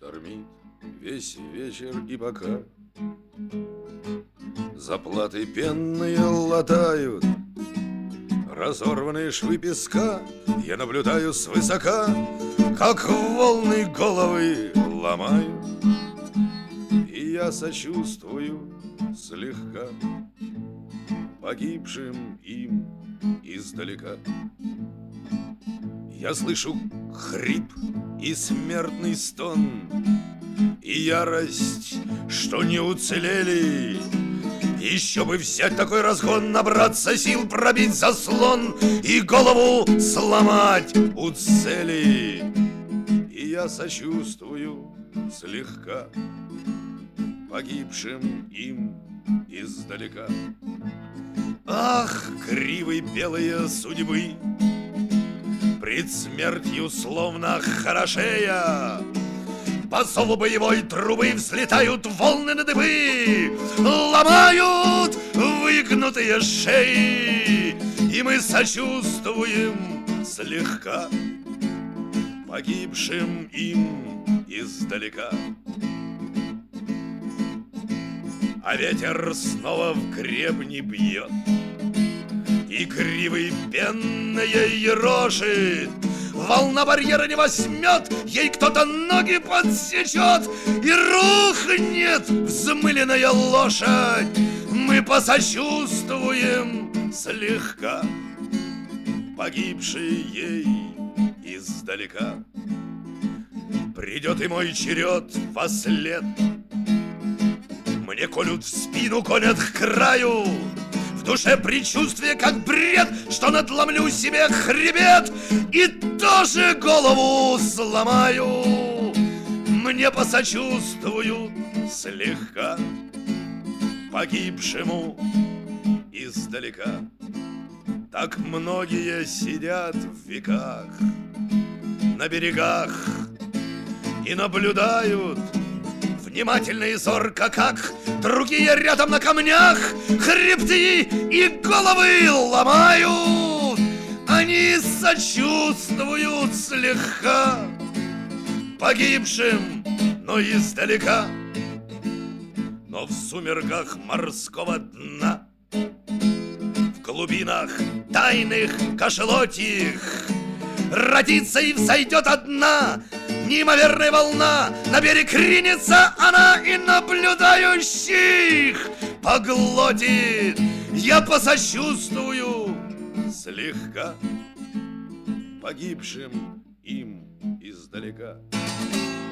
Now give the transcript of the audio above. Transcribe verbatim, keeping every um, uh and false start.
Штормит весь вечер, и пока заплаты пенные латают разорванные швы песка, я наблюдаю свысока, как волны головы ломают, и я сочувствую слегка погибшим им издалека. Я слышу хрип и смертный стон, и ярость, что не уцелели. Еще бы взять такой разгон, набраться сил, пробить заслон и голову сломать у цели. И я сочувствую слегка погибшим им издалека. Ах, кривые белые судьбы, пред смертью словно хорошея, по зову боевой трубы взлетают волны на дыбы, ломают выгнутые шеи, и мы сочувствуем слегка погибшим им издалека. А ветер снова в гребни бьет, и кривый пенные ерошит. Волна барьера не возьмет, ей кто-то ноги подсечет, и рухнет взмыленная лошадь. Мы посочувствуем слегка погибшей ей издалека. Придет и мой черед вослед, мне колют в спину, колят к краю. В душе предчувствие, как бред, что надломлю себе хребет и тоже голову сломаю. Мне посочувствуют слегка погибшему издалека. Так многие сидят в веках на берегах и наблюдают внимательно и зорко, как другие рядом на камнях хребты и головы ломают. Они сочувствуют слегка погибшим, но издалека. Но в сумерках морского дна, в глубинах тайных кашелотих, родится и взойдет одна неимоверная волна, на берег ринется она и наблюдающих поглотит. Я посочувствую слегка погибшим им издалека.